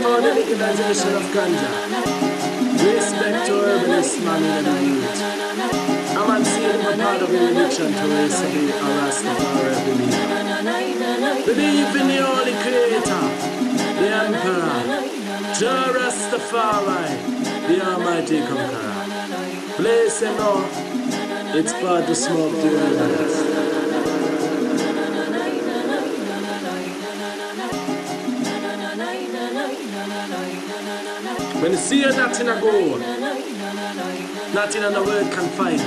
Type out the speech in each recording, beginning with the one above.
about the legalization of ganja. Respect to herbalists, man, in the youth. I'm not seeing a part of the religion to raise to be a Rastafari believer. Believe in the Holy Creator, the Emperor, Jah Rastafari, the Almighty Conqueror. Place him now, it's part to smoke the herbalists. When you see nothing a go, nothing in the world can fight.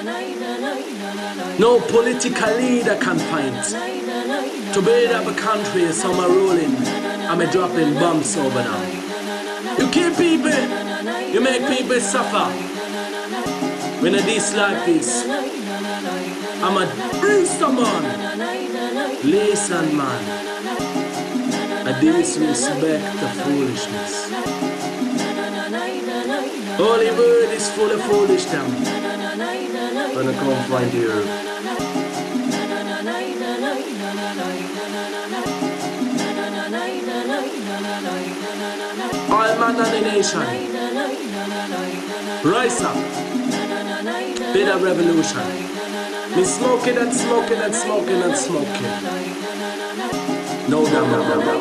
No political leader can fight. To build up a country, some are rolling, and I'm dropping bombs over now. You kill people, you make people suffer. When it is like this, I'm a bring someone. Listen, man. I disrespect the foolishness. Holy word is full of foolishness. Gonna come find you. All man of the nation, rise up, build a revolution. Me smoking and smoking and smoking and smoking. No damn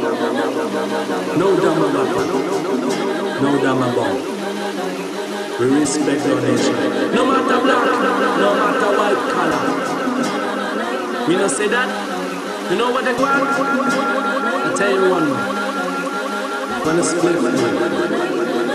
no damn no damn bomb. We respect our nation. No matter black, no matter white color. We don't say that. You know what they want? I'll tell you one more. Gonna split food.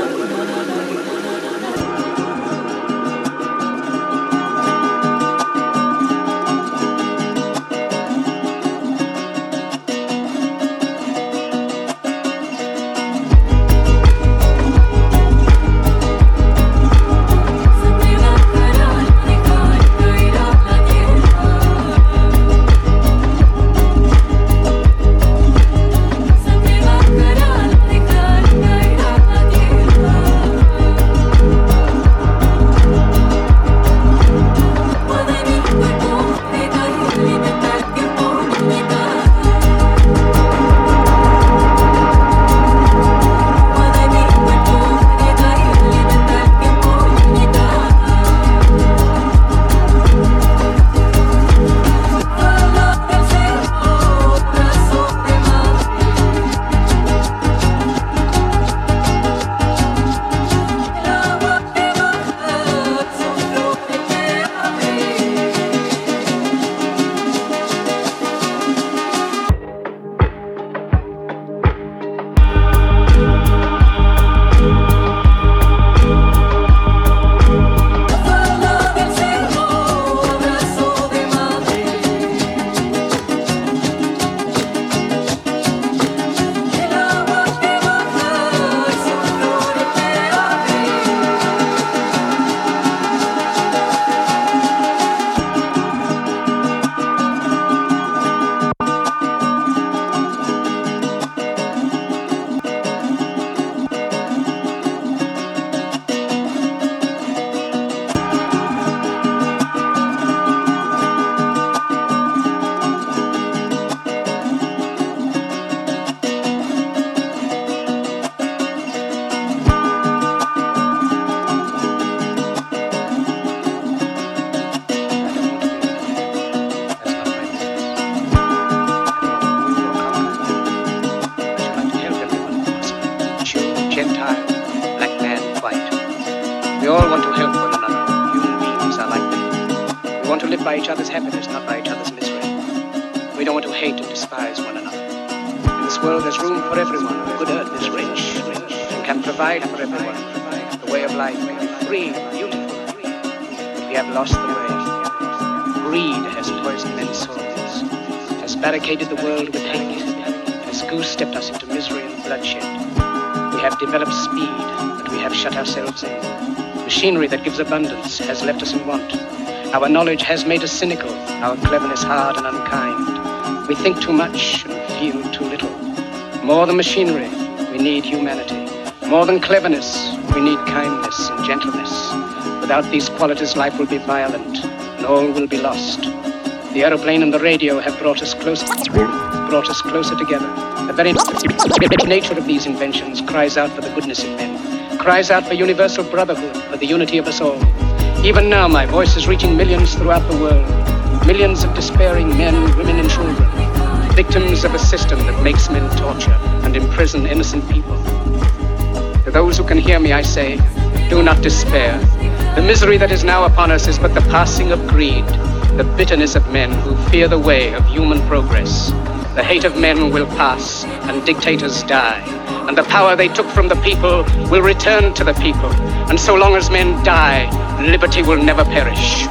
Barricaded the world with hate, has goose-stepped us into misery and bloodshed. We have developed speed, but we have shut ourselves in. Machinery that gives abundance has left us in want. Our knowledge has made us cynical, our cleverness hard and unkind. We think too much and feel too little. More than machinery, we need humanity. More than cleverness, we need kindness and gentleness. Without these qualities, life will be violent, and all will be lost. The aeroplane and the radio have brought us closer brought us closer together. The very nature of these inventions cries out for the goodness in men, cries out for universal brotherhood, for the unity of us all. Even now, my voice is reaching millions throughout the world, millions of despairing men, women, and children, victims of a system that makes men torture and imprison innocent people. To those who can hear me, I say, do not despair. The misery that is now upon us is but the passing of greed, the bitterness of men who fear the way of human progress. The hate of men will pass, and dictators die, and the power they took from the people will return to the people. And so long as men die, liberty will never perish.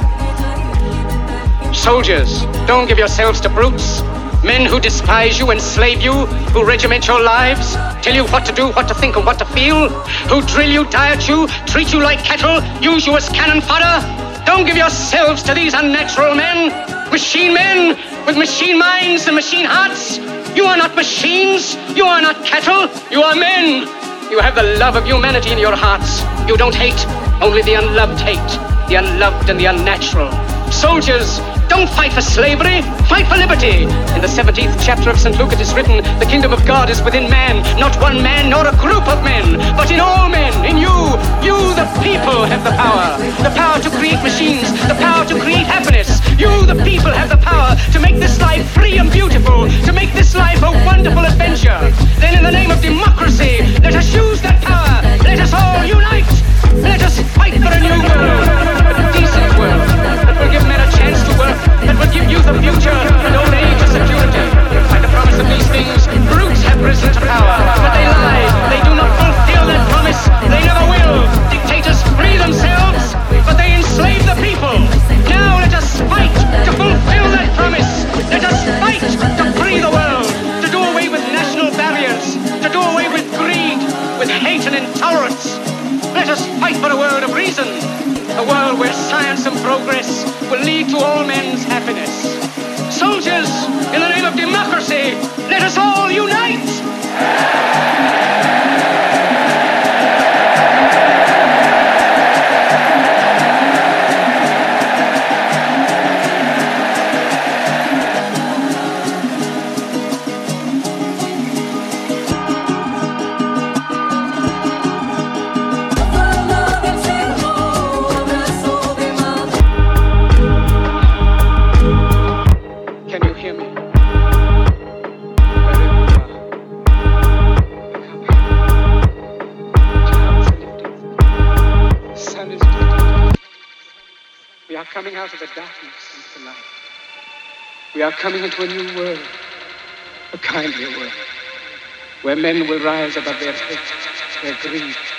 Soldiers, don't give yourselves to brutes. Men who despise you, enslave you, who regiment your lives, tell you what to do, what to think, and what to feel, who drill you, diet you, treat you like cattle, use you as cannon fodder. Don't give yourselves to these unnatural men, machine men with machine minds and machine hearts. You are not machines, you are not cattle, you are men. You have the love of humanity in your hearts. You don't hate, only the unloved hate, the unloved and the unnatural. Soldiers, don't fight for slavery, fight for liberty. In the 17th chapter of St. Luke it is written, the kingdom of God is within man, not one man nor a group of men, but in all men, in you. You, the people, have the power to create machines, the power to create happiness. You, the people, have the power to make this life free and beautiful, to make this life a wonderful adventure. Then in the name of democracy, let us use that power. Let us all unite. Let us fight for a new world, a decent world, that will give men a chance to work, that will give youth a future and old age a security. By the promise of these things, brutes have risen to power, but they lie. They do not fulfill that promise. They never will. Dictators free themselves, but they enslave the people. Now let us fight to fulfill that promise. Let us fight to free the world, to do away with national barriers, to do away with greed, with hate and intolerance. Let us fight for a world of reason, a world where science and progress will lead to all men's happiness. Soldiers, in the name of democracy, let us all unite! Coming out of the darkness into the light. We are coming into a new world, a kindlier world, where men will rise above their hate, their greed,